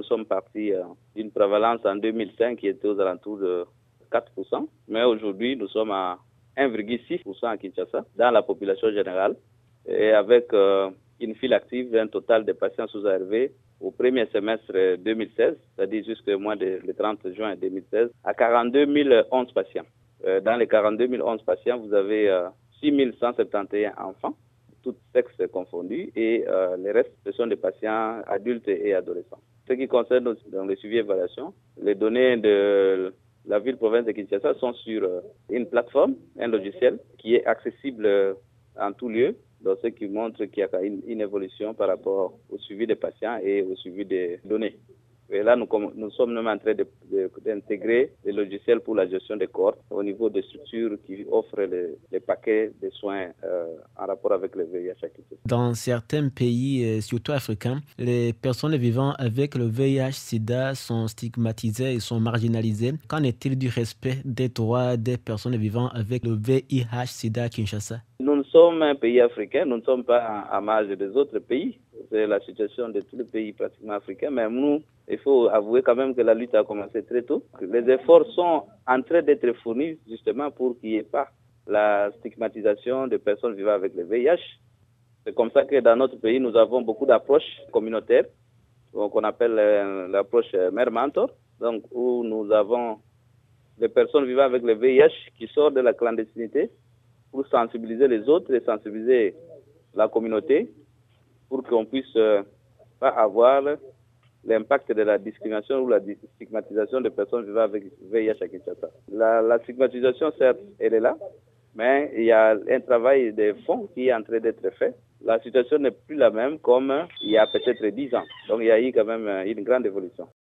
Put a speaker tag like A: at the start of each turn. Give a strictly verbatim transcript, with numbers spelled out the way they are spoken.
A: sommes partis euh, d'une prévalence en deux mille cinq qui était aux alentours de quatre pour cent, mais aujourd'hui nous sommes à un virgule six pour cent à Kinshasa dans la population générale et avec euh, une file active, un total de patients sous A R V au premier semestre deux mille seize, c'est-à-dire jusqu'au mois de le trente juin deux mille seize, à quarante-deux mille onze patients. Euh, dans les quarante-deux mille onze patients, vous avez euh, six mille cent soixante et un enfants, tous sexes confondus, et euh, les restes, ce sont des patients adultes et adolescents. Ce qui concerne dans le suivi et évaluation, les données de la ville-province de Kinshasa sont sur euh, une plateforme, un logiciel qui est accessible euh, en tout lieu, donc ce qui montre qu'il y a une, une évolution par rapport au suivi des patients et au suivi des données. Et là, nous, nous sommes même en train de, de, d'intégrer des logiciels pour la gestion des corps au niveau des structures qui offrent les, les paquets de soins euh, en rapport avec le V I H.
B: Dans certains pays, surtout africains, les personnes vivant avec le V I H-Sida sont stigmatisées et sont marginalisées. Qu'en est-il du respect des droits des personnes vivant avec le V I H-Sida à Kinshasa?
A: Nous sommes un pays africain, nous ne sommes pas à marge des autres pays. C'est la situation de tous les pays pratiquement africains, mais nous, il faut avouer quand même que la lutte a commencé très tôt. Les efforts sont en train d'être fournis justement pour qu'il n'y ait pas la stigmatisation des personnes vivant avec le V I H. C'est comme ça que dans notre pays, nous avons beaucoup d'approches communautaires, qu'on appelle l'approche mère-mentor, donc où nous avons des personnes vivant avec le V I H qui sortent de la clandestinité pour sensibiliser les autres et sensibiliser la communauté pour qu'on puisse euh, pas avoir l'impact de la discrimination ou la stigmatisation des personnes vivant avec V I H à Kinshasa. La, la stigmatisation, certes, elle est là, mais il y a un travail de fond qui est en train d'être fait. La situation n'est plus la même comme il y a peut-être dix ans. Donc il y a eu quand même une grande évolution.